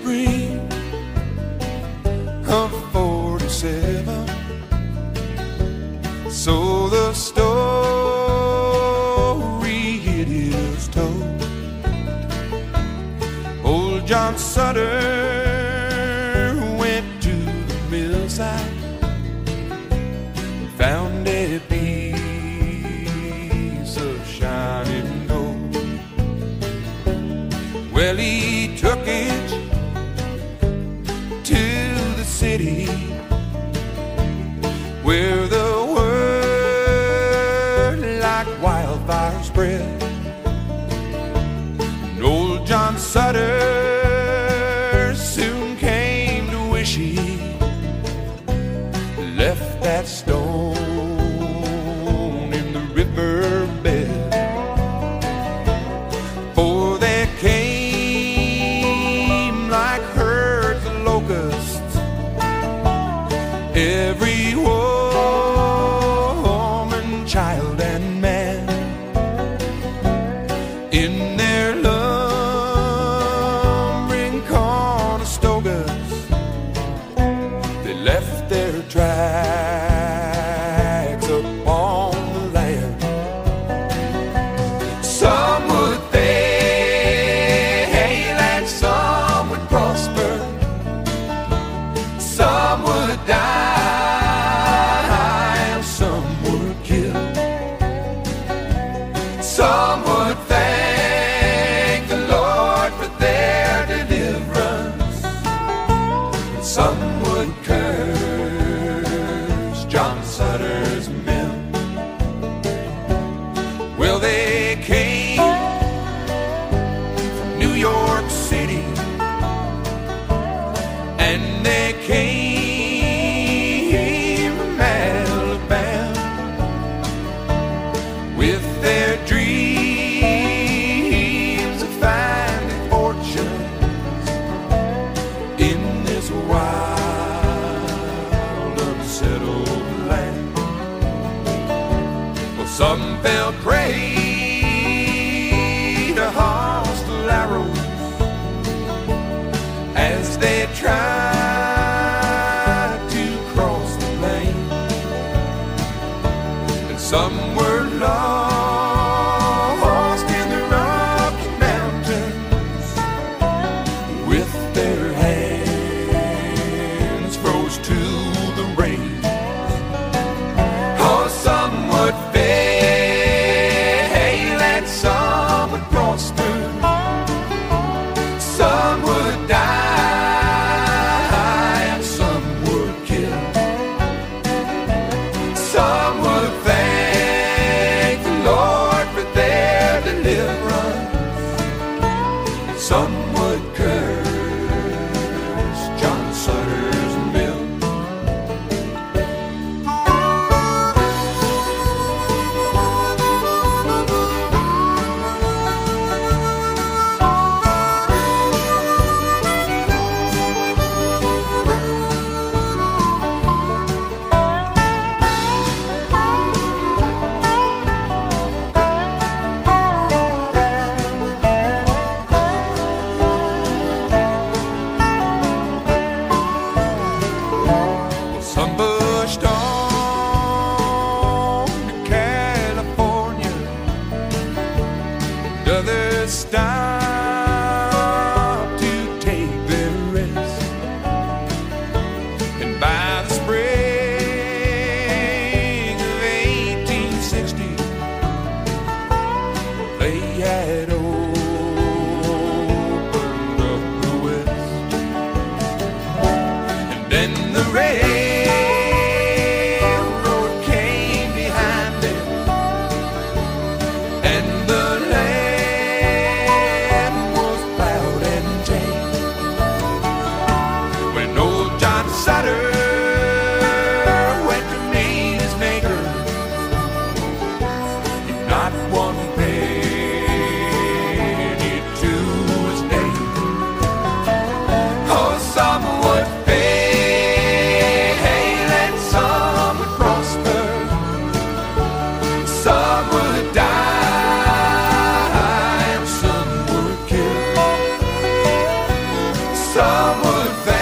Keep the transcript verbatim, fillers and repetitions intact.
spring of forty-seven. So the story it is told. Old John Sutter went to the millside, found a piece of shining gold. Well, he took it to the city where the word like wildfire spread. And old John Sutter soon came to wish he left that stone in the riverbed. For there came like herds of locusts every woman, child, and man. In their lumbering Conestogas, they left their tracks upon the land. Some would fail and some would prosper, some would die and some would kill. Some would thank the Lord for their deliverance, and some would curse John Sutter's men. Well, they came from New York City, and they came from Alabama with their dreams of finding fortunes in this wild, unsettled land. Well, some fell prey to hostile arrows as they tried to cross the plain, and some were lost in the Rocky Mountains with their hands froze to the rain. Oh, some would fail and some would prosper, some would die and some would kill. Some would thank the Lord for their deliverance, some would curse John Sutter's mill. Some pushed on to California, and others stopped to take their rest. And by the spring of eighteen sixty, they had opened up the West. And then the rain Sutter went to meet his maker, not one penny to his name. Oh, some would fail Some would think